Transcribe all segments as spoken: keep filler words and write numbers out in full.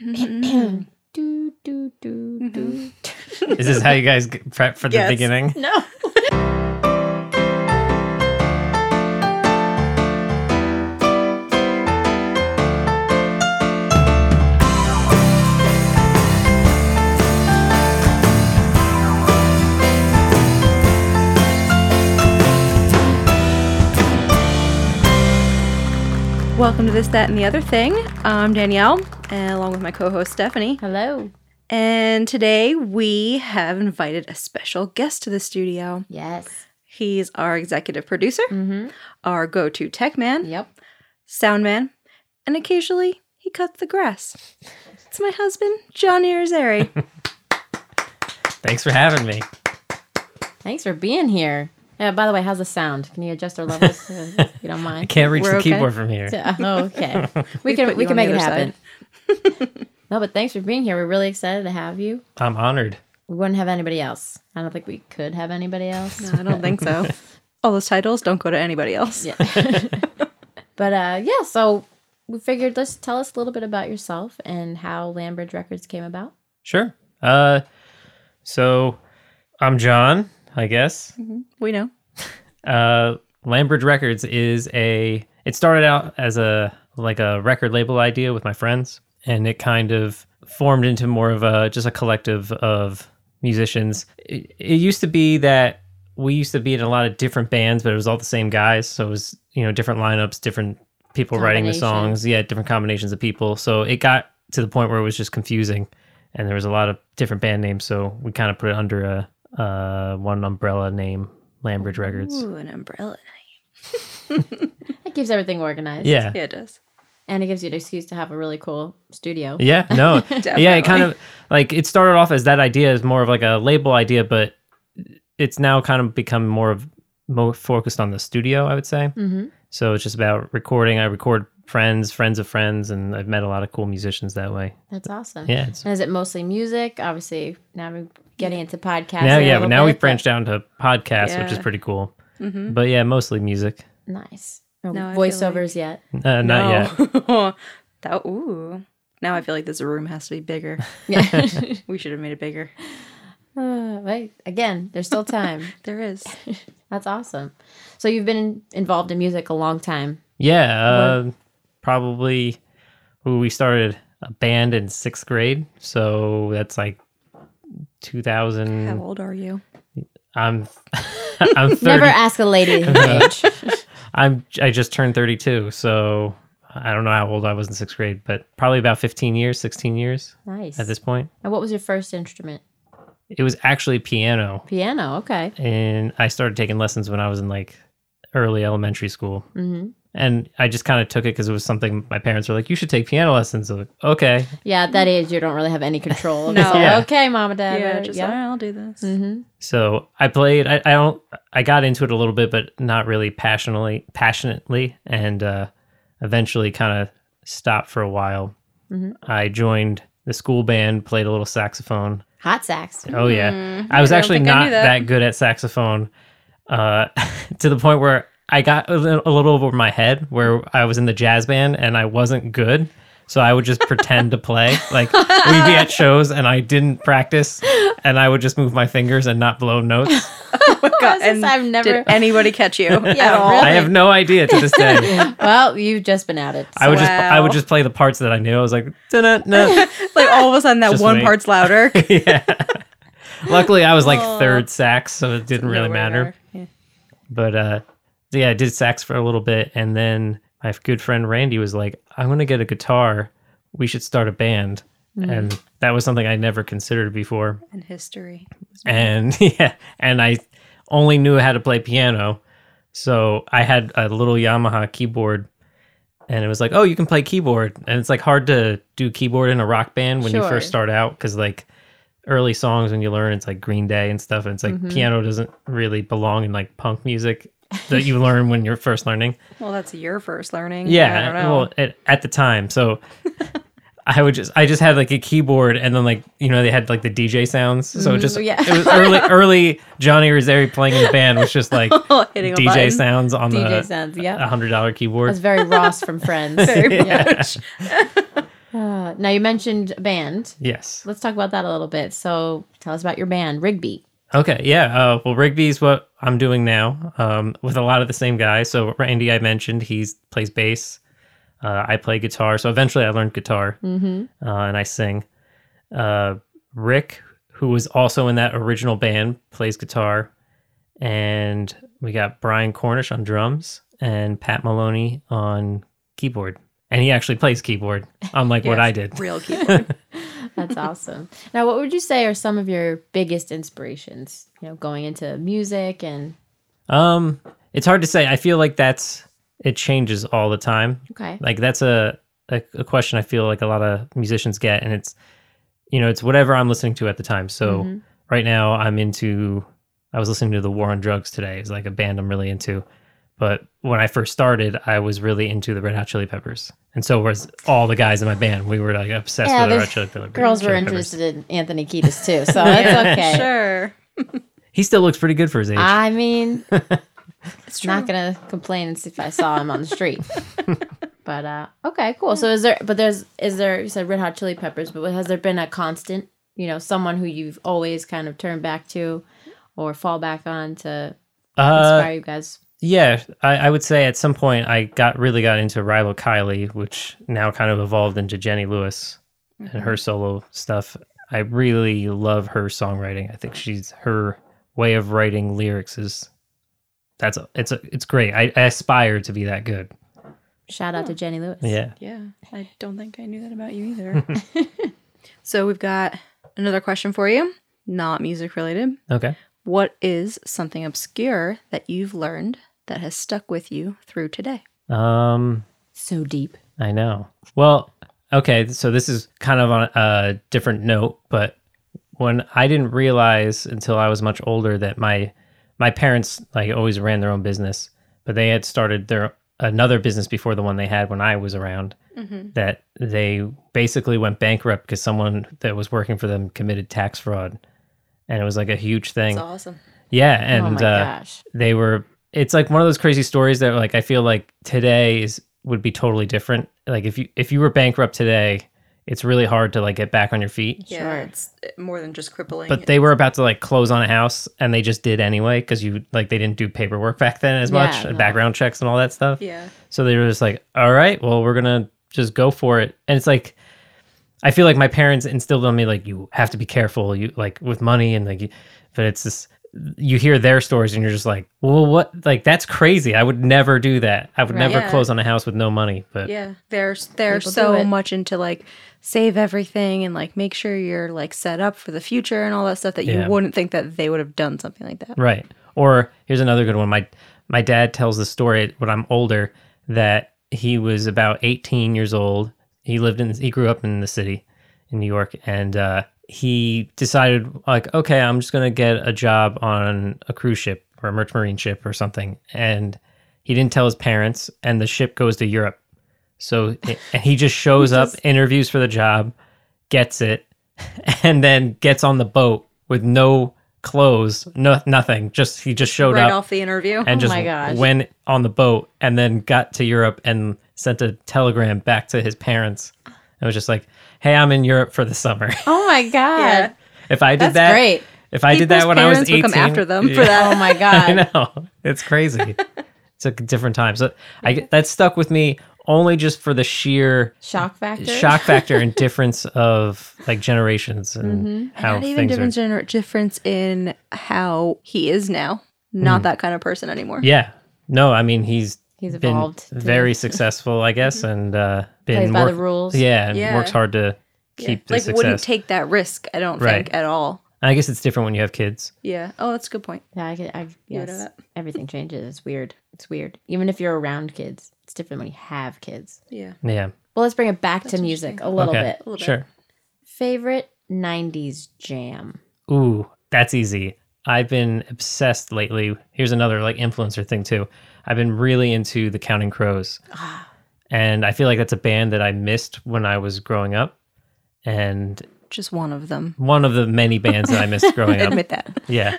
do, do, do, do. Is this how you guys get prep for the Yes. beginning? No. Welcome to This, That, and the Other Thing. I'm Danielle, and along with my co-host Stephanie. Hello. And today we have invited a special guest to the studio. Yes. He's our executive producer, Mm-hmm. our go-to tech man, Yep. sound man, and occasionally he cuts the grass. It's my husband, Johnny Irizarry. Thanks for having me. Thanks for being here. Yeah, by the way, how's the sound? Can you adjust our levels uh, if you don't I mind? can't reach We're the okay? keyboard from here. Oh, okay. We We can put we you can on make the it other happen. No, but thanks for being here. We're really excited to have you. I'm honored. We wouldn't have anybody else. I don't think we could have anybody else. No, I don't think so. All those titles don't go to anybody else. Yeah. But uh, yeah, so we figured let's tell us a little bit about yourself and how Landbridge Records came about. Sure. Uh, so I'm John, I guess. We know. Uh, Landbridge Records is a. It started out as a like a record label idea with my friends, and it kind of formed into more of a just a collective of musicians. It, it used to be that we used to be in a lot of different bands, but it was all the same guys. So it was you know different lineups, different people writing the Combination. songs. Yeah, different combinations of people. So it got to the point where it was just confusing, and there was a lot of different band names. So we kind of put it under a uh, one umbrella name. Landbridge Records. Ooh, an umbrella. It keeps everything organized. Yeah. Yeah, it does. And it gives you an excuse to have a really cool studio. Yeah. No. yeah. It kind Definitely. of like it started off as that idea as more of like a label idea, but it's now kind of become more of more focused on the studio, I would say. Mm-hmm. So it's just about recording. I record friends, friends of friends, and I've met a lot of cool musicians that way. That's awesome. Yeah. It's, And is it mostly music? Obviously, now we're getting into podcasting. now, a yeah, little but now bit, we've branched out into podcasts, which is Yeah. pretty cool. Mm-hmm. But yeah, mostly music. but Nice. No, No, I feel voiceovers yet. Uh, not yet. yet. that, ooh. Now I feel like this room has to be bigger. Yeah. We should have made it bigger. uh, wait, again, there's still time. There is. That's awesome. So you've been involved in music a long time. Yeah. Uh, probably ooh, we started a band in sixth grade. So that's like two thousand. How old are you? I'm I'm thirty. Never ask a lady her age. I'm I just turned thirty-two, so I don't know how old I was in sixth grade, but probably about fifteen years, sixteen years Nice. at this point. And what was your first instrument? It was actually piano, Piano. Okay. and I started taking lessons when I was in like early elementary school. Mm-hmm. And I just kind of took it because it was something my parents were like, "You should take piano lessons." I'm like, okay. Yeah, at that age, you don't really have any control. No. It's all, Yeah. okay, mom and dad. Yeah, uh, just yeah. all right, I'll do this. Mm-hmm. So I played. I, I don't. I got into it a little bit, but not really passionately. Passionately, and uh, eventually kind of stopped for a while. Mhm. I joined the school band, played a little saxophone. Hot sax. Oh yeah, Mm, I was I don't actually think I not knew that. that. good at saxophone, uh, to the point where I got a little, a little over my head. Where I was in the jazz band and I wasn't good, so I would just pretend to play. Like we'd be at shows and I didn't practice, and I would just move my fingers and not blow notes. Oh my God. This is- And I've never- did anybody catch you at Yeah, all? really? I have no idea to this day. Well, you've just been at it. I would just I would Wow. just play the parts that I knew. I was like, "Da-na-na." Like all of a sudden that Just one wait. part's louder. Yeah. Luckily, I was like Oh. third sax, so it didn't really Yeah, matter. whatever. Yeah. But uh, yeah, I did sax for a little bit, and then my good friend Randy was like, "I'm gonna get a guitar. We should start a band." And that was something I never considered before. And history. And yeah, and I only knew how to play piano, so I had a little Yamaha keyboard. And it was like, oh, you can play keyboard. And it's like hard to do keyboard in a rock band when you Sure. first start out. Because like early songs when you learn, it's like Green Day and stuff. And it's like Mhm. piano doesn't really belong in like punk music that you learn when you're first learning. Well, that's your first learning. Yeah. I don't know. Well, at, at the time. So I would just, I just had like a keyboard and then like, you know, they had like the D J sounds. So it just, yeah. it was early, early Johnny Irizarry playing in the band was just like Hitting a D J button. sounds on D J the sounds. a Yeah. hundred dollar keyboard. That's very Ross from Friends. Very Yeah. much. Uh, now you mentioned a band. Yes. Let's talk about that a little bit. So tell us about your band, Rigby. Okay, yeah. Uh, well, Rigby is what I'm doing now um, with a lot of the same guys. So Randy, I mentioned, he plays bass. Uh, I play guitar. So eventually I learned guitar Mm-hmm. uh, and I sing. Uh, Rick, who was also in that original band, plays guitar. And we got Brian Cornish on drums and Pat Maloney on keyboard. And he actually plays keyboard, unlike what Yes, I did. Real keyboard. That's awesome. Now, what would you say are some of your biggest inspirations? You know, going into music and Um, it's hard to say. I feel like that's it changes all the time. okay, Like that's a, a a question I feel like a lot of musicians get, and it's you know it's whatever I'm listening to at the time. So Mhm. right now I'm into. I was listening to the War on Drugs today. It's like a band I'm really into. But when I first started, I was really into the Red Hot Chili Peppers, and so was all the guys in my band. We were like obsessed Yeah, with the there's- Red Chili Peppers. girls were Chili Peppers. interested in Anthony Kiedis too, so that's okay. Sure. He still looks pretty good for his age. I mean, It's true. not gonna complain if I saw him on the street. But uh, okay, cool. So is there? But there's is there? You said Red Hot Chili Peppers, but has there been a constant? You know, someone who you've always kind of turned back to, or fall back on to uh, inspire you guys? Yeah, I, I would say at some point I got really got into Rilo Kiley, which now kind of evolved into Jenny Lewis and her solo stuff. I really love her songwriting. I think she's her way of writing lyrics is that's a, it's a, it's great. I, I aspire to be that good. Shout out to Jenny Lewis. Yeah. Yeah, I don't think I knew that about you either. So we've got another question for you, not music related. Okay. What is something obscure that you've learned that has stuck with you through today? Um, So deep. I know. Well, okay, so this is kind of on a different note, but when I didn't realize until I was much older that my my parents like always ran their own business, but they had started their another business before the one they had when I was around. That they basically went bankrupt because someone that was working for them committed tax fraud, and it was like a huge thing. That's awesome. Yeah, oh and my uh, gosh. they were. It's like one of those crazy stories that like I feel like today is would be totally different. Like if you if you were bankrupt today, it's really hard to like get back on your feet. Yeah, Sure. it's more than just crippling. But they were about to like close on a house, and they just did anyway because you like they didn't do paperwork back then as Yeah, much, no. background checks and all that stuff. yeah, So they were just like, all right, well, we're gonna just go for it. And it's like, I feel like my parents instilled on me like you have to be careful, you like with money and like, you- but it's just you hear their stories and you're just like, well, what? Like that's crazy. I would never do that. I would Right. never Yeah. close on a house with no money. But yeah. They're they're People do so it. much into like save everything and like make sure you're like set up for the future and all that stuff that Yeah. you wouldn't think that they would have done something like that. right. Or here's another good one. My my dad tells the story when I'm older that he was about eighteen years old. He lived in he grew up in the city in New York, and uh, he decided like, okay, I'm just gonna get a job on a cruise ship or a merchant marine ship or something. And he didn't tell his parents, and the ship goes to Europe. So and he just shows up, interviews for the job, gets it, and then gets on the boat with no clothes, no nothing. Just he just showed Right up off the interview. and Oh just my gosh. went on the boat and then got to Europe and sent a telegram back to his parents. It was just like, "Hey, I'm in Europe for the summer." Oh my god. Yeah. If I did That's that, great. if I did that People's when I was parents eighteen, would come after them for Yeah, that. Oh my I god. know it's crazy. It's a different time. So I get- that stuck with me only just for the sheer Shock factor. shock factor and difference of like generations and Mm-hmm. how Not even things difference, are. gener- difference in how he is now. Not that kind of person anymore. Yeah. No, I mean he's He's been evolved. to- very successful, I guess, and uh, been Plays by the work- rules. Yeah, and Yeah. works hard to Yeah. keep the like success. wouldn't take that risk. I don't Right. think at all. And I guess it's different when you have kids. Yeah. Oh, that's a good point. Yeah, I, get- I You yes. know that. Everything changes. It's weird. It's weird. Even if you're around kids, it's different when you have kids. Yeah. Yeah. Well, let's bring it back That's to music a interesting. little okay. bit. little bit. Sure. Favorite nineties jam. Ooh, that's easy. I've been obsessed lately. Here's another like influencer thing too. I've been really into the Counting Crows. And I feel like that's a band that I missed when I was growing up. And Just one of them. one of the many bands that I missed growing up. Admit that. Yeah.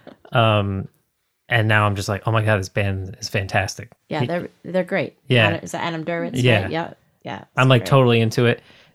Um and now I'm just like, oh my God, this band is fantastic. Yeah, they're they're great. Yeah. Adam, is that Adam Duritz? Yeah. Right? Yeah. Yeah. I'm it's like great. totally into it.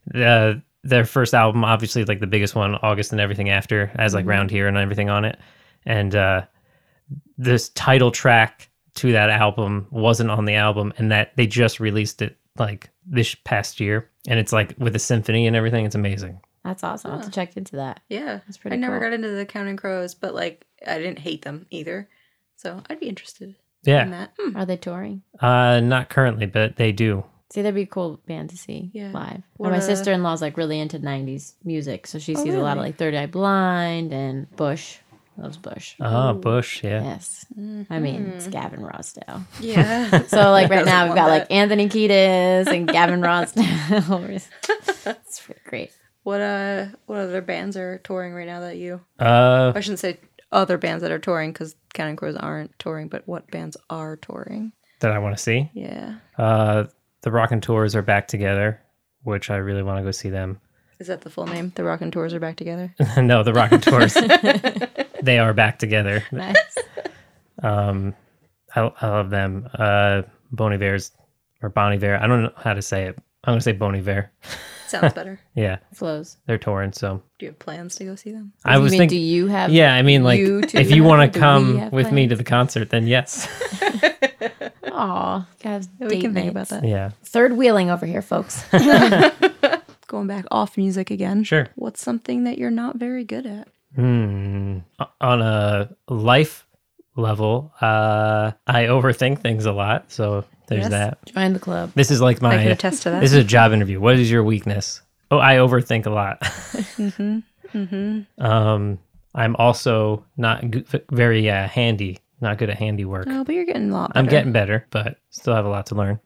uh, their first album, obviously like the biggest one, August and Everything After, has like Mm-hmm. Round Here and everything on it. And uh, this title track to that album wasn't on the album, and that they just released it like this past year. And it's like with a symphony and everything. It's amazing. That's awesome. I'll have to check into that. Yeah, That's pretty I never cool. got into the Counting Crows, but like I didn't hate them either, so I'd be interested in Yeah. that. Hmm. Are they touring? Uh, not currently, but they do. See, that'd be a cool band to see Yeah. live. What, And my uh, sister in law's like really into nineties music, so she Oh, sees a lot of really? like Third Eye Blind and Bush. Loves Bush. Oh, Bush. Yeah. Yes. I mean, it's Gavin Rossdale. Yeah, So like right Doesn't now we've want got that. like Anthony Kiedis and Gavin Rossdale. It's pretty great. what uh, what other bands are touring right now that you? Uh, I shouldn't say other bands that are touring because Counting Crows aren't touring, but what bands are touring? that I want to see. Yeah, Uh, the Rockin' Tours are back together, which I really want to go see them. is that the full name? The Rockin' Tours are back together. No, the Rockin' Tours. They are back together. Nice. Um, I, I love them. Uh, Bon Iver's or Bon Iver. I don't know how to say it. I'm gonna say Bon Iver. Sounds better. Yeah, Flows. they're touring. So Do you have plans to go see them? I You was mean, thinking. do you have? Yeah, I mean, like, you two if you have- want do to we come have with me plans? to the concert, then yes. Aw, guys, We can think about that. Yeah, Third wheeling over here, folks. Going back off music again. sure. What's something that you're not very good at? Hmm. On a life level, uh, I overthink things a lot. So there's Yes. that. Join the club. This is like I can my. attest to that. This is a job interview. What is your weakness? Oh, I overthink a lot. mm-hmm. Mm-hmm. Um, I'm also not g- very uh, handy. Not good at handiwork. Oh, but you're getting a lot better. I'm getting better, but still have a lot to learn.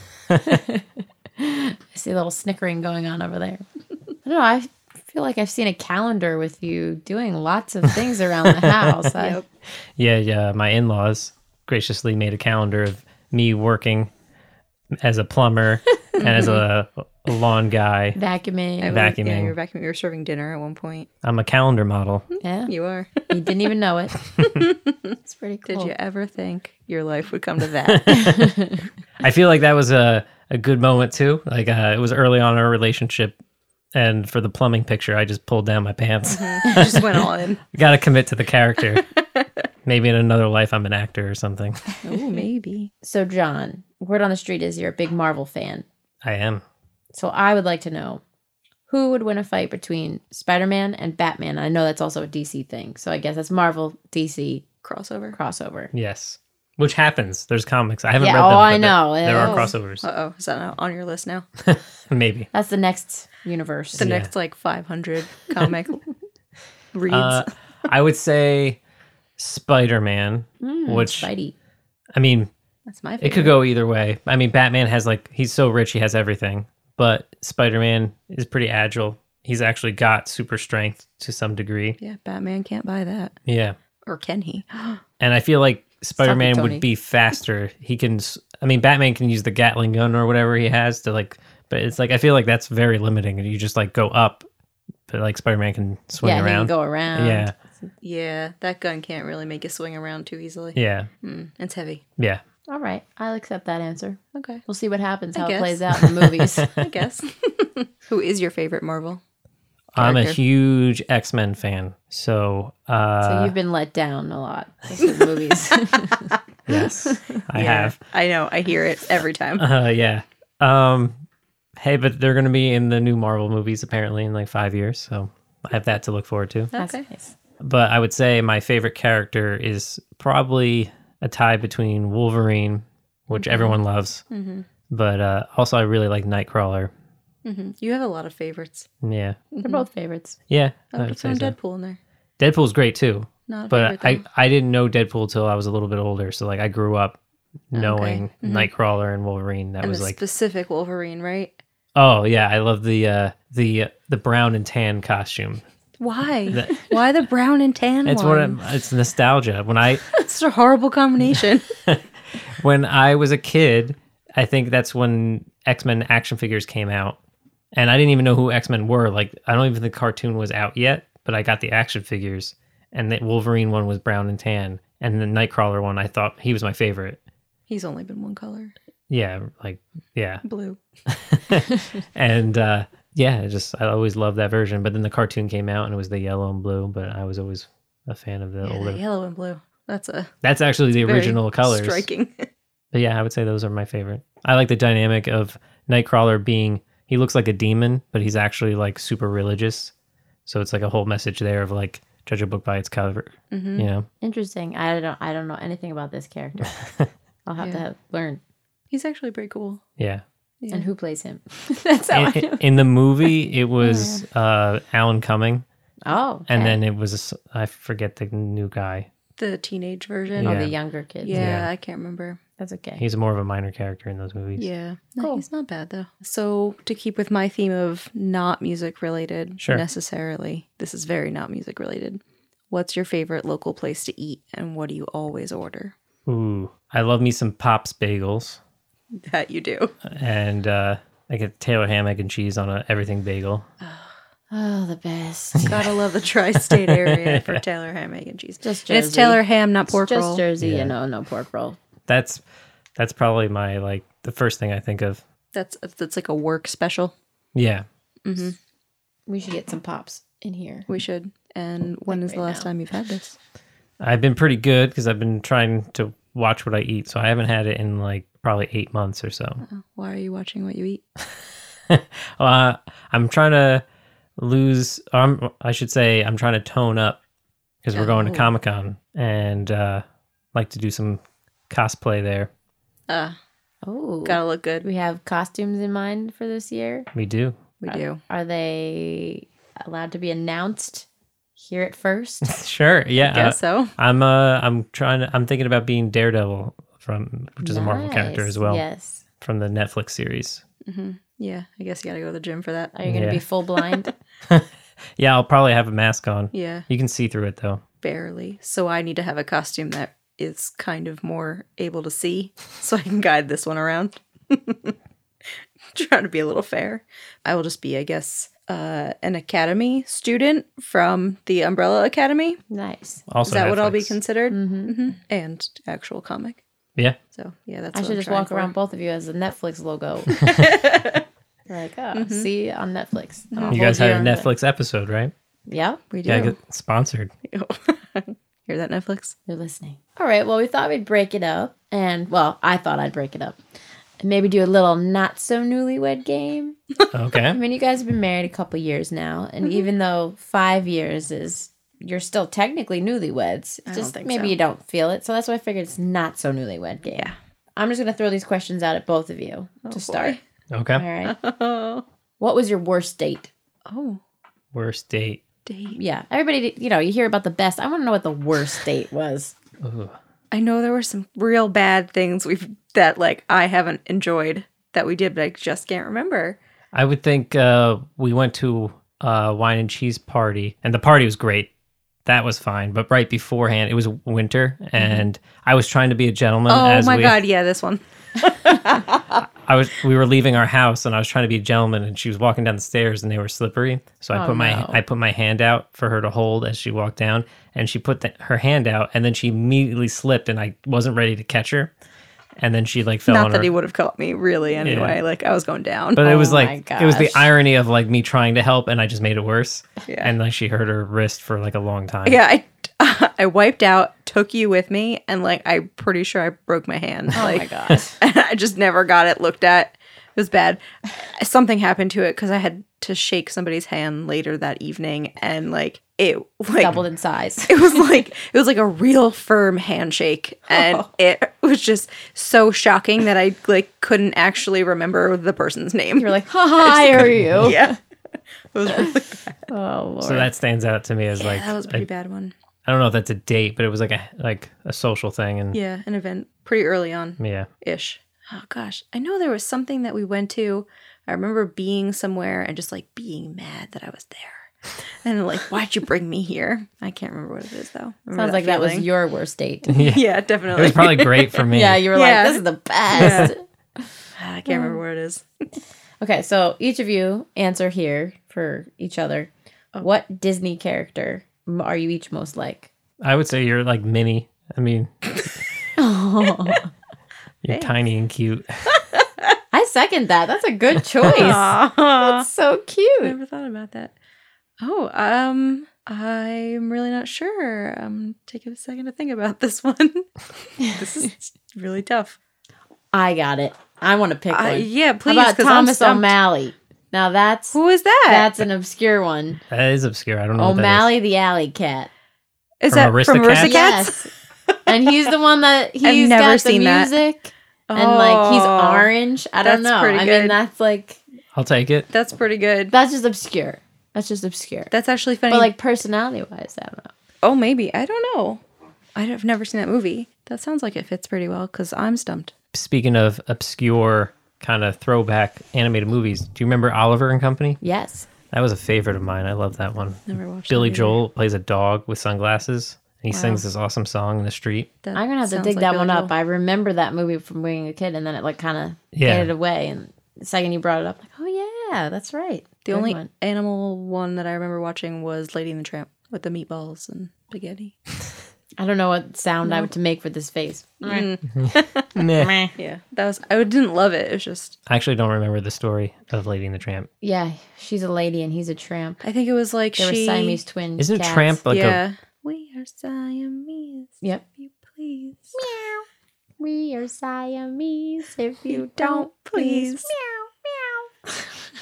I see a little snickering going on over there. I don't know. I feel like I've seen a calendar with you doing lots of things around the house. I, Yep. Yeah, yeah. My in-laws graciously made a calendar of me working as a plumber and as a, a lawn guy. Vacuuming. I- Vacuuming. Yeah, you're vacuuming. You're serving dinner at one point. I'm a calendar model. Yeah. You are. You didn't even know it. It's pretty cool. Did you ever think your life would come to that? I feel like that was a, a good moment too. Like uh, it was early on in our relationship, and for the plumbing picture, I just pulled down my pants. You just went all in. Got to commit to the character. Maybe in another life, I'm an actor or something. Oh, maybe. So, John, word on the street is you're a big Marvel fan. I am. So, I would like to know who would win a fight between Spider-Man and Batman. I know that's also a D C thing. So, I guess that's Marvel, D C Crossover. crossover. Yes. Which happens. There's comics. I haven't Yeah, read them. oh, but I there- know. There are Oh. crossovers. Uh oh. Is that on your list now? Maybe. That's the next universe. The Yeah. next like five hundred comic reads. Uh, I would say Spider-Man, Mm, which, Spidey. I mean, That's my favorite. it could go either way. I mean, Batman has like, he's so rich, he has everything. But Spider-Man is pretty agile. He's actually got super strength to some degree. Yeah, Batman can't buy that. Yeah. Or can he? And I feel like Spider-Man Tony. would be faster. He can, s- I mean, Batman can use the Gatling gun or whatever he has to like, but it's like, I feel like that's very limiting. And you just like go up, but like Spider-Man can swing Yeah, he can around. go around. Yeah. Yeah, that gun can't really make you swing around too easily. Yeah. Mm, it's heavy. Yeah. All right. I'll accept that answer. Okay. We'll see what happens, I how guess. it plays out in the movies. I guess. Who is your favorite Marvel? I'm a Character. huge X-Men fan. So, uh, So you've been let down a lot with the movies. yes, I Yeah, have. I know. I hear it every time. Uh, yeah. Um, hey, but they're going to be in the new Marvel movies apparently in like five years. So I have that to look forward to. That's Okay. nice. But I would say my favorite character is probably a tie between Wolverine, which everyone loves, Mm-hmm. but uh, also I really like Nightcrawler. Mm-hmm. You have a lot of favorites. Yeah. They're both favorites. Yeah. I I would would throw say so. Deadpool in there. Deadpool's great too. Not a But favorite, I, I didn't know Deadpool till I was a little bit older. So like I grew up knowing Mhm. Nightcrawler and Wolverine. That and was the like, specific Wolverine, right? oh yeah, I love the uh, the the brown and tan costume. Why? The- Why the brown and tan It's one? what I'm, it's nostalgia. When I It's a horrible combination. when I was a kid, I think that's when X-Men action figures came out. And I didn't even know who X-Men were. Like I don't even think the cartoon was out yet, but I got the action figures. And the Wolverine one was brown and tan, and the Nightcrawler one I thought he was my favorite. He's only been one color, Yeah, like yeah. blue. And uh Yeah, it just I always loved that version. But then the cartoon came out and it was the yellow and blue. But I was always a fan of the Yeah, older. the yellow and blue. That's a That's actually the very original colors. Striking. But yeah, I would say those are my favorite. I like the dynamic of Nightcrawler being, he looks like a demon, but he's actually like super religious. So it's like a whole message there of like, judge a book by its cover, Mm-hmm. you know? Interesting. I don't. I don't know anything about this character. I'll have to Yeah. have learn. He's actually pretty cool. Yeah. Yeah. And who plays him? That's how I In, know. in the movie, it was uh, Alan Cumming, Oh, and okay. then it was, I forget the new guy. The teenage version. oh, Yeah. the younger kids. Yeah, Yeah. I can't remember. That's okay. He's more of a minor character in those movies. Yeah. No, Cool. he's not bad though. So to keep with my theme of not music related Sure. necessarily, this is very not music related. What's your favorite local place to eat and what do you always order? Ooh, I love me some Pops bagels, That you do. and uh, I get Taylor ham, egg, and cheese on a everything bagel. Oh, the best. Gotta love the tri-state area for Taylor ham, egg, and cheese. Just And it's Jersey. Taylor ham, not pork Just roll. Jersey, Yeah. you know, no pork roll. That's that's probably my like the first thing I think of. That's that's like a work special. Yeah. We should get some pops in here. We should. And when is the right last now. time you've had this? I've been pretty good because I've been trying to watch what I eat. So I haven't had it in like probably eight months or so. Why are you watching what you eat? Uh, I'm trying to lose, um, I should say, I'm trying to tone up because we're going to Oh. Comic Con and uh, like to do some cosplay there. Uh, Oh, gotta look good. we have costumes in mind for this year. We do. We do. Are they allowed to be announced here at first? Sure. Yeah. Guess uh, so. I'm uh I'm trying to I'm thinking about being Daredevil from which is a Marvel character Nice. as well Yes. from the Netflix series. Yeah, I guess you gotta go to the gym for that. Are you going to Yeah. be full blind? Yeah, I'll probably have a mask on. Yeah, You can see through it though. barely. So I need to have a costume that is kind of more able to see so I can guide this one around. Trying to be a little fair. I will just be, I guess, uh, an academy student from the Umbrella Academy. Nice. Also, Is that what I'll be Netflix. considered? Mm-hmm. And actual comic. Yeah. So yeah, that's I what should I'm just trying walk for. around both of you as a Netflix logo. Like, oh, see you on Netflix. And I'll You guys hold had a your- Netflix episode, right? Yeah, We do. Yeah, get sponsored. Hear that, Netflix? they're listening. All right. Well, we thought we'd break it up. And, well, I thought I'd break it up. And maybe do a little not so newlywed game. I Okay. mean, you guys have been married a couple years now. And even though five years is, you're still technically newlyweds. I don't Just think maybe so. you don't feel it. So that's why I figured it's not so newlywed game. Yeah. I'm just going to throw these questions out at both of you Oh, to start. Okay. All right. Oh. What was your worst date? Oh. Worst date. Date. Yeah. Everybody, you know, you hear about the best. I want to know what the worst date was. Ooh. I know there were some real bad things we've that like I haven't enjoyed that we did, but I just can't remember. I would think uh, we went to a wine and cheese party, and the party was great. That was fine. But right beforehand, it was winter, and I was trying to be a gentleman. Oh as my we, god, yeah, this one. I was. We were leaving our house, and I was trying to be a gentleman, and she was walking down the stairs, and they were slippery. So I Oh, put my no. I put my hand out for her to hold as she walked down, and she put the, her hand out, and then she immediately slipped, and I wasn't ready to catch her, and then she like fell Not on that her. he would have caught me, really. Anyway, Yeah. like I was going down. But it was Oh my like it was the gosh. irony of like me trying to help, and I just made it worse. Yeah. And like she hurt her wrist for like a long time. yeah, I I wiped out, took you with me, and like I'm pretty sure I broke my hand. Oh like, my gosh. I just never got it looked at. It was bad. Something happened to it because I had to shake somebody's hand later that evening, and like it like Doubled in size. it was like it was like a real firm handshake, and it was just so shocking that I like couldn't actually remember the person's name. You're like, hi, are you? yeah, it was really bad. Oh, Lord. So that stands out to me as like That was a I, pretty bad one. I don't know if that's a date, but it was like a like a social thing, and yeah, Yeah, an event pretty early on ish. Oh gosh, I know there was something that we went to. I remember being somewhere and just like being mad that I was there, and like, why'd you bring me here? I can't remember what it is though. Remember Sounds like that was feeling? your worst date. yeah. Yeah, It definitely. was probably great for me. Yeah, you were Yeah. like, this is the best. I can't remember what it is. Okay, so each of you answer here for each other. Oh. What Disney character m- are you each most like? I would say you're like Minnie. I mean, you're Thanks. tiny and cute. I second that. That's a good choice. That's so cute. I never thought about that. Oh, um, I'm really not sure. Um, take a second to think about this one. This is really tough. I got it. I want to pick Uh, one. yeah, please. How about 'cause I'm Thomas stumped. O'Malley? Now that's Who is that? that's an obscure one. That is obscure. I don't know what that O'Malley the Alley Cat. Is From that from Aristocats? Aristocats? Yes. And he's the one that he's never got the seen that. music and like he's Oh, orange. I don't that's know. pretty I good. mean that's like is. I'll take it. That's pretty good. that's just obscure. That's just obscure. That's actually funny. But like personality wise, I don't know. oh, maybe. I don't know. I've never seen that movie. That sounds like it fits pretty well because I'm stumped. Speaking of obscure kind of throwback animated movies, do you remember Oliver and Company? Yes. That was a favorite of mine. I love that one. Never watched Billy that either. Joel plays a dog with sunglasses, and he Wow. sings this awesome song in the street. That I'm gonna have to sounds dig like that Billy one up. Joel. I remember that movie from being a kid, and then it like kind of Yeah. faded away. And the second you brought it up, like, oh yeah, that's right. The Good only one. animal one that I remember watching was Lady and the Tramp with the meatballs and spaghetti. I don't know what sound I No. would to make for this face. Mm. Meh. Yeah, that was. I didn't love it. It was just. I actually don't remember the story of Lady and the Tramp. Yeah, she's a lady and he's a tramp. I think it was like They were she. Siamese twins. Isn't cats. Tramp like yeah. We are Siamese. Yep. If you please. Meow. We are Siamese. If you You don't, don't please. please. Meow, meow.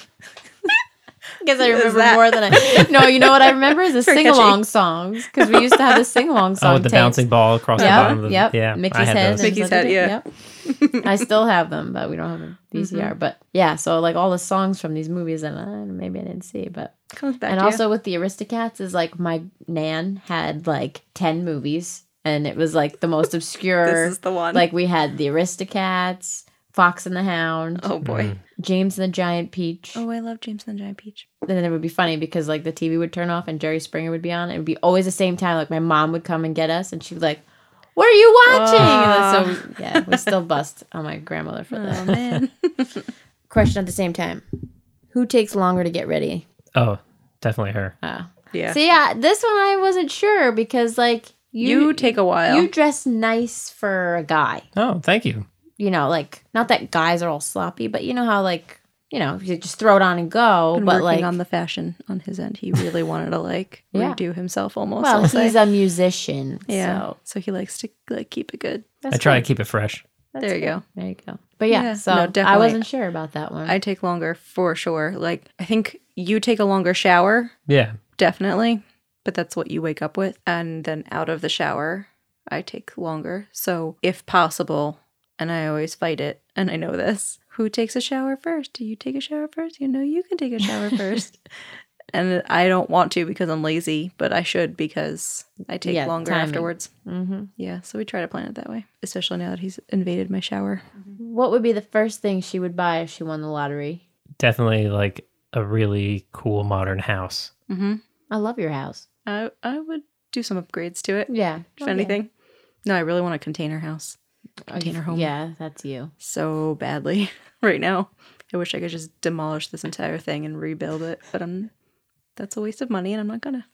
I guess I What is remember that? more than I. No, you know what I remember is the Very sing along songs because we used to have the sing along song. Oh, with the tapes. bouncing ball across the Yep, bottom of the yep. yeah. Mickey's I had head. those. and Mickey's such a head, good- yeah. Yep. I still have them, but we don't have them V C R. Mhm. But yeah, so like all the songs from these movies, and uh, maybe I didn't see, but Comes back and to also with the Aristocats is like my nan had like ten movies, and it was like the most you. obscure. This is the one. Like we had the Aristocats, Fox and the Hound, oh boy. Mm. James and the Giant Peach. Oh, I love James and the Giant Peach. And then it would be funny because like the T V would turn off and Jerry Springer would be on. It would be always the same time. Like my mom would come and get us, and she'd be like, "What are you watching?" Ah. And so yeah, we still bust on my grandmother for Oh that. man. Question at the same time: who takes longer to get ready? Oh, definitely her. Oh. Yeah. So yeah, this one I wasn't sure because like you, take a while. you dress nice for a guy. Oh, thank you. You know, like not that guys are all sloppy, but you know how like you know you just throw it on and go. been but working like, on the fashion on his end. He really wanted to like Yeah. redo himself almost. well, I'll say. he's a musician. yeah. So So he likes to like keep it good. that's I try good. to keep it fresh. That's There you good. go. There you go. But yeah, Yeah, so no, I definitely. wasn't sure about that one. I take longer for sure. Like I think you take a longer shower, Yeah. definitely, but that's what you wake up with. And then out of the shower, I take longer. So if possible, and I always fight it, and I know this, who takes a shower first? Do you take a shower first? You know you can take a shower first. And I don't want to because I'm lazy, but I should because I take Yeah, longer timing. afterwards. hmm Yeah, so we try to plan it that way, especially now that he's invaded my shower. What would be the first thing she would buy if she won the lottery? Definitely like a really cool modern house. Mm-hmm. I love your house. I I would do some upgrades to it, Yeah. if anything. No, I really want a container house Okay. Container home. Yeah, that's you. so badly right now. I wish I could just demolish this entire thing and rebuild it, but I'm that's a waste of money, and I'm not gonna.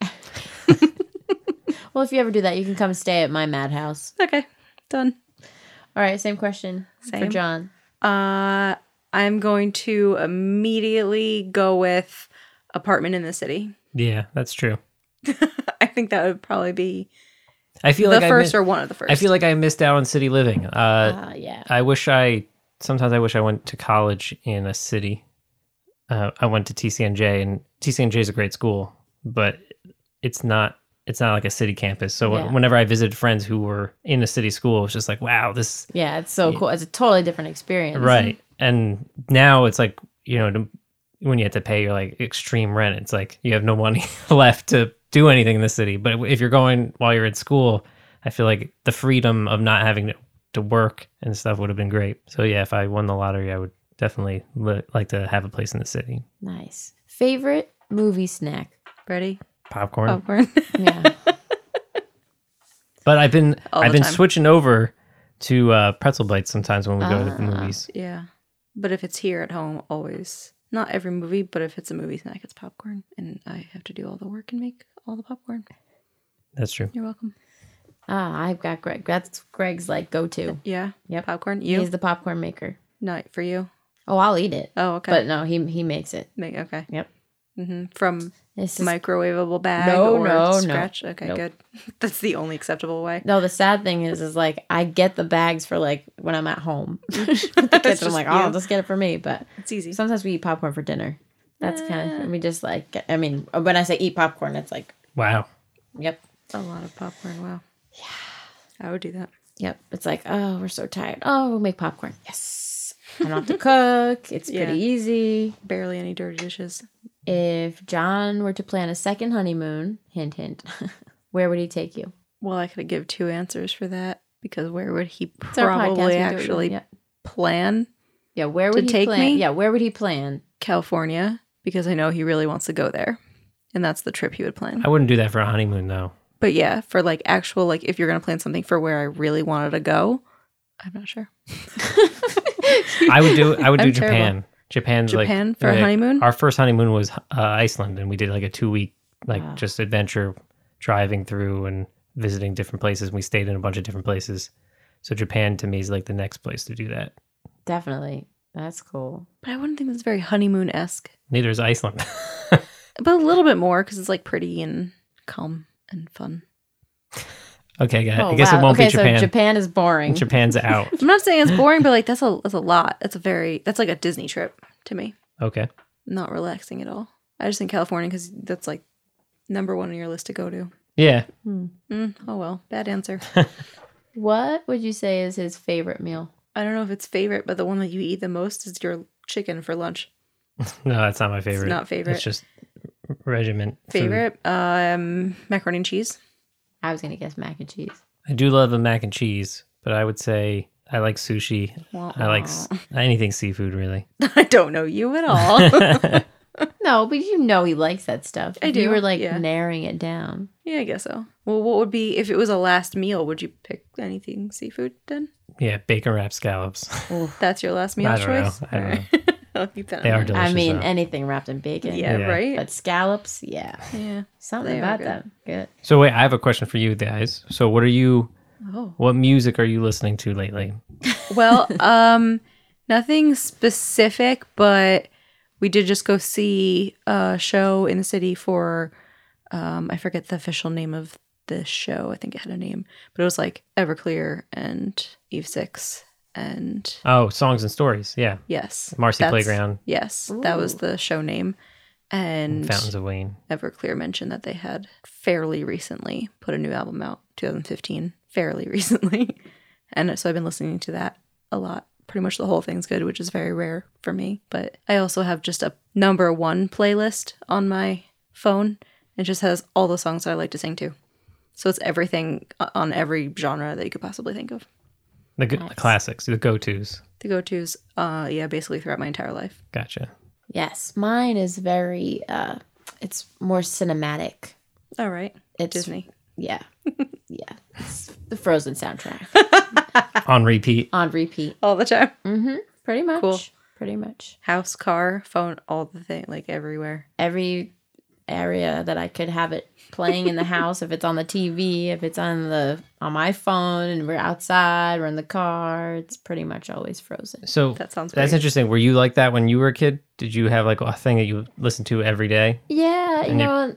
Well, if you ever do that, you can come stay at my madhouse. Okay, done. All right, same question for Same. John. Uh, I'm going to immediately go with apartment in the city. Yeah, that's true. I think that would probably be I feel the like first I, mi- or one of the first. I feel like I missed out on city living. Uh, Uh, yeah. I wish I sometimes I wish I went to college in a city. Uh, I went to T C N J, and T C N J is a great school, but it's not it's not like a city campus. So Yeah. whenever I visited friends who were in a city school, it was just like, wow, this Yeah, it's so cool. It's a totally different experience. right. And now it's like, you know, to, when you have to pay your like extreme rent, it's like you have no money left to do anything in the city. But if you're going while you're at school, I feel like the freedom of not having to, to work and stuff would have been great. So yeah, if I won the lottery, I would definitely li- like to have a place in the city. Nice. Favorite movie snack? ready Popcorn. popcorn. Yeah. But I've been All I've the been time. switching over to uh, pretzel bites sometimes when we go to the Ah. movies. Yeah, but if it's here at home, always not every movie, but if it's a movie snack, it's popcorn, and I have to do all the work and make all the popcorn. That's true. You're welcome. Ah, I've got Greg. That's Greg's like go to. Yeah. Yep. Popcorn. You? He's the popcorn maker. Not for you. Oh, I'll eat it. Oh, okay. But no, he he makes it. Make, okay. Yep. Mm-hmm. From It's just, microwavable bag No, or no, no. scratch? Okay, Nope. good. That's the only acceptable way. no, the sad thing is, is like I get the bags for like when I'm at home. the kids, It's I'm just like, you. oh, just get it for me. But It's easy. sometimes we eat popcorn for dinner. That's kind Eh. of we just like. get- I mean, when I say eat popcorn, it's like, Wow. yep, A lot of popcorn. Wow. Yeah. I would do that. yep. It's like, oh, we're so tired. Oh, we'll make popcorn. Yes. I don't have to cook. It's Yeah. pretty easy. Barely any dirty dishes. If John were to plan a second honeymoon, hint, hint, where would he take you? Well, I could give two answers for that because where would he It's our podcast, we do probably it, actually yeah. plan? Yeah, where To would he take plan? me? Yeah, where would he plan? California, because I know he really wants to go there. And that's the trip he would plan. I wouldn't do that for a honeymoon, though. But yeah, for like actual, like if you're going to plan something for where I really wanted to go, I'm not sure. I would do. I would do I'm terrible. Japan. Japan's Japan like for a like, honeymoon? Our first honeymoon was uh, Iceland, and we did like a two week like Wow. just adventure, driving through and visiting different places. We stayed in a bunch of different places. So Japan to me is like the next place to do that. Definitely. That's cool. But I wouldn't think that's very honeymoon esque. Neither is Iceland. But a little bit more because it's like pretty and calm and fun. Okay, guys. Oh, I guess wow. it won't okay, be Japan. so Japan is boring. Japan's out. I'm not saying it's boring, but like that's a that's a lot. That's a very that's like a Disney trip to me. Okay. Not relaxing at all. I just think California because that's like number one on your list to go to. Yeah. Mm, oh well, bad answer. What would you say is his favorite meal? I don't know if it's favorite, but the one that you eat the most is your chicken for lunch. No, that's not my favorite. not favorite. It's just regiment. food. Favorite, um, macaroni and cheese. I was gonna guess mac and cheese. I do love the mac and cheese, but I would say I like sushi. I like s- anything seafood, really. I don't know you at all. No, but you know he likes that stuff. I If You do, were like yeah. narrowing it down. Yeah, I guess so. Well, what would be if it was a last meal? Would you pick anything seafood then? Yeah, bacon wrapped scallops. That's your last meal I don't know. choice. I don't Alright. I'll keep that. They in are mind. delicious. I mean, though. anything wrapped in bacon. Yeah, Yeah. right. But scallops, yeah. Yeah. Something They are about good. them. Good. So wait, I have a question for you guys. So what are you? Oh. What music are you listening to lately? Well, um, nothing specific, but we did just go see a show in the city for, um, I forget the official name of the show. I think it had a name, but it was like Everclear and Eve Six and Oh, Songs and Stories. Yeah, yes, Marcy that's- Playground, Yes, that was Ooh. the show name. And Fountains of Wayne. Everclear mentioned that they had fairly recently put a new album out, twenty fifteen, fairly recently. And so I've been listening to that a lot. Pretty much the whole thing's good, which is very rare for me. But I also have just a number one playlist on my phone. It just has all the songs that I like to sing to. So it's everything on every genre that you could possibly think of. The, g- Nice. the classics, the go-tos. The go-tos, uh, yeah, basically throughout my entire life. Gotcha. Yes, mine is very. uh It's more cinematic. All right. It's Disney. Yeah, yeah. It's the Frozen soundtrack On repeat. on repeat. All the time. Mm-hmm. Pretty much. Cool. Pretty much. House, car, phone, all the thing, like everywhere. Every area that I could have it playing in the house, if it's on the T V, if it's on the on my phone, and we're outside, we're in the car, it's pretty much always Frozen. So That sounds that's great. interesting. Were you like that when you were a kid? Did you have like a thing that you listened to every day? Yeah, you And you- know,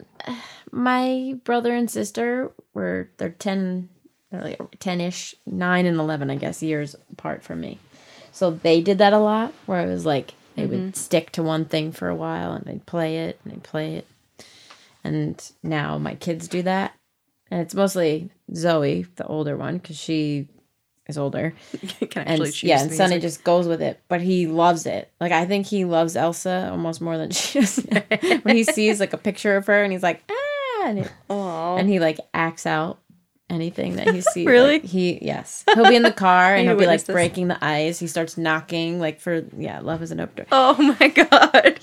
my brother and sister were they're ten, they're like ten-ish, nine and eleven, I guess, years apart from me. So they did that a lot, where it was like they Mm-hmm. would stick to one thing for a while and they'd play it and they'd play it. And now my kids do that, and it's mostly Zoe, the older one, because she is older. Can And actually choose yeah, and the Sonny music. just goes with it, but he loves it. Like I think he loves Elsa almost more than she does. When he sees like a picture of her, and he's like, ah, and, it, Aw. and he like acts out anything that he sees. Really? Like, he yes, he'll be in the car and You he'll be like witnessed this. breaking the ice. He starts knocking like for yeah, love is an opener. Oh my god.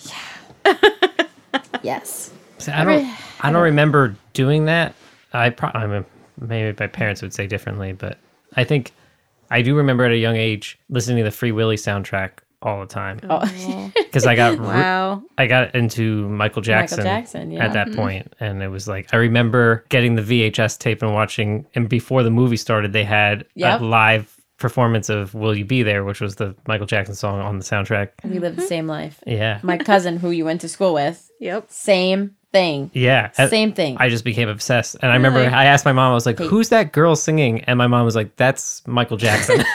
Yes, See, I don't. Every- I don't remember doing that. I probably I mean, maybe my parents would say differently, but I think I do remember at a young age listening to the Free Willy soundtrack all the time oh, because I got re- Wow. I got into Michael Jackson, Michael Jackson, yeah. at that point, and it was like I remember getting the V H S tape and watching, and before the movie started, they had Yep. a live performance of Will You Be There, which was the Michael Jackson song on the soundtrack. We live the same life. Yeah. My cousin, who you went to school with, Yep. same thing. Yeah. Same thing. I just became obsessed. And I remember I asked my mom, I was like, who's that girl singing? And my mom was like, that's Michael Jackson.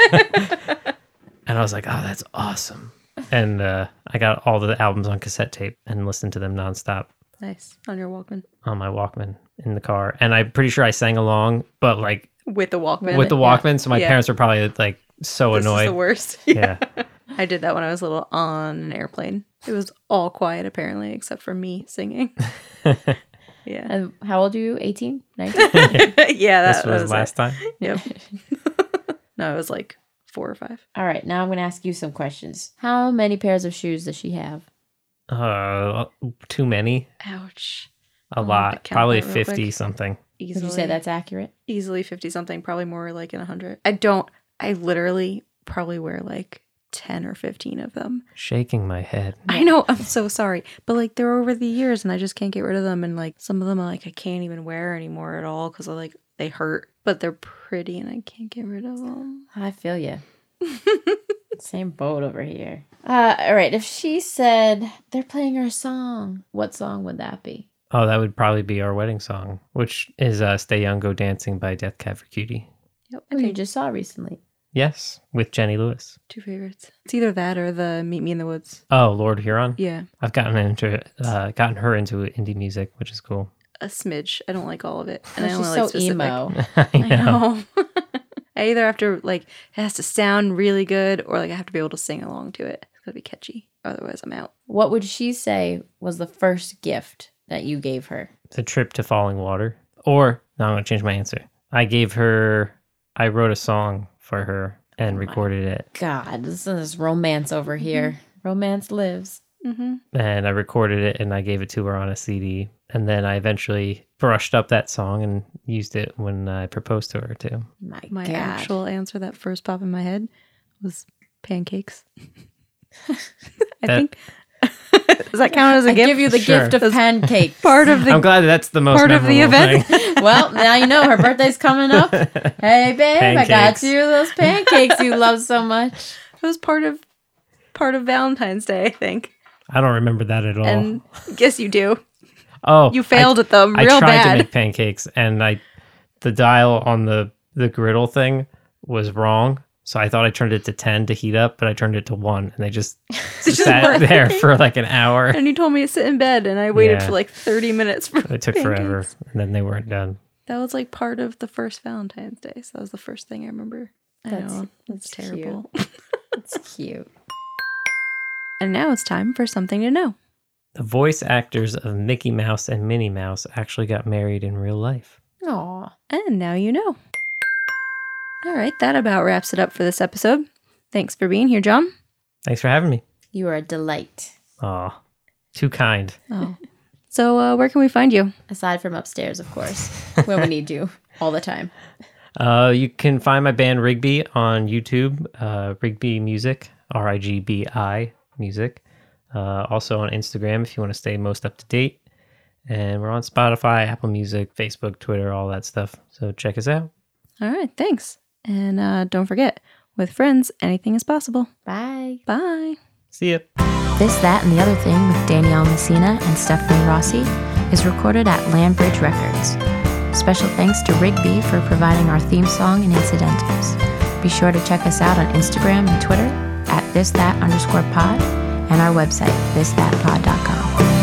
And I was like, oh, that's awesome. And uh, I got all the albums on cassette tape and listened to them nonstop. Nice. On your Walkman. On my Walkman in the car. And I'm pretty sure I sang along, but like with the Walkman. With the Walkman. Yeah. So my yeah. parents were probably like so this annoyed. Is the worst. Yeah. yeah. I did that when I was little on an airplane. It was all quiet apparently, except for me singing. Yeah. And how old are you? eighteen? nineteen? Yeah. That, this was, that was last it. time. Yep. No, it was like four or five. All right. Now I'm going to ask you some questions. How many pairs of shoes does she have? Uh, too many. Ouch. A I'll lot. count Probably that real fifty quick. something. Easily. Would you say that's accurate? Easily fifty something, probably more like in one hundred. I don't, I literally probably wear like ten or fifteen of them. Shaking my head. I know, I'm so sorry. But like they're over the years and I just can't get rid of them. And like some of them are like I can't even wear anymore at all because like they hurt. But they're pretty and I can't get rid of them. I feel you. Same boat over here. Uh, all right. If she said they're playing her song, what song would that be? Oh, that would probably be our wedding song, which is uh, Stay Young, Go Dancing by Death Cab for Cutie. Yep. Who you just saw recently. Yes, with Jenny Lewis. Two favorites. It's either that or the Meet Me in the Woods. Oh, Lord Huron? Yeah. I've gotten into uh, gotten her into indie music, which is cool. A smidge. I don't like all of it. And Oh, I only she's like so specific. emo. I I know. know. I either have to like it has to sound really good or like I have to be able to sing along to it. It's gotta be catchy. Otherwise I'm out. What would she say was the first gift that you gave her? The trip to Falling Water. Or, no, I'm going to change my answer. I gave her, I wrote a song for her and recorded it. God, this is romance over here. Mm-hmm. Romance lives. Mm-hmm. And I recorded it and I gave it to her on a C D. And then I eventually brushed up that song and used it when I proposed to her too. My, My God. actual answer that first popped in my head was pancakes. I That- think does that count as a I gift? give you the Sure. gift of pancakes. part of the I'm glad that's the most part of the memorable event. thing. Well, now you know her birthday's coming up. Hey, babe, I got Pancakes. you those pancakes you love so much. It was part of part of Valentine's Day, I think. I don't remember that at all. And guess you do. oh, You failed I, at them I real tried bad. to make pancakes and I, the dial on the, the griddle thing was wrong. So I thought I turned it to ten to heat up, but I turned it to one and they just just sat weren't there working. for like an hour. And you told me to sit in bed, and I waited Yeah. for like thirty minutes for It took pancakes. forever and then they weren't done. That was like part of the first Valentine's Day. So that was the first thing I remember. I That's- know. That's that's terrible. It's cute. And now it's time for something to know. The voice actors of Mickey Mouse and Minnie Mouse actually got married in real life. Aw. And now you know. All right, that about wraps it up for this episode. Thanks for being here, John. Thanks for having me. You are a delight. Aw, too kind. Oh. So uh, where can we find you? Aside from upstairs, of course, where we need you all the time. Uh, you can find my band Rigby on YouTube, uh, Rigby Music, R I G B I Music. Uh, also on Instagram if you want to stay most up to date. And we're on Spotify, Apple Music, Facebook, Twitter, all that stuff. So check us out. All right, thanks. And uh, don't forget, with friends, anything is possible. Bye. Bye. See ya. This, That, and the Other Thing with Danielle Messina and Stephanie Rossi is recorded at Landbridge Records. Special thanks to Rigby for providing our theme song and incidentals. Be sure to check us out on Instagram and Twitter at thisThat underscore pod and our website, this that pod dot com.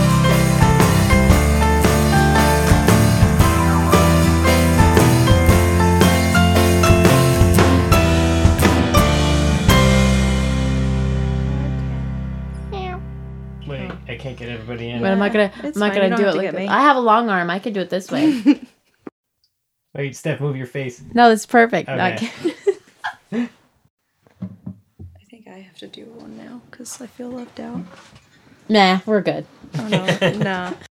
Wait, I can't get everybody in. But I'm not gonna. It's I'm not fine, you gonna don't do have it to like get me. I have a long arm. I can do it this way. Wait, Steph, move your face. No, it's perfect. No, I Okay. can't. I think I have to do one now because I feel left out. Nah, we're good. Oh no, no.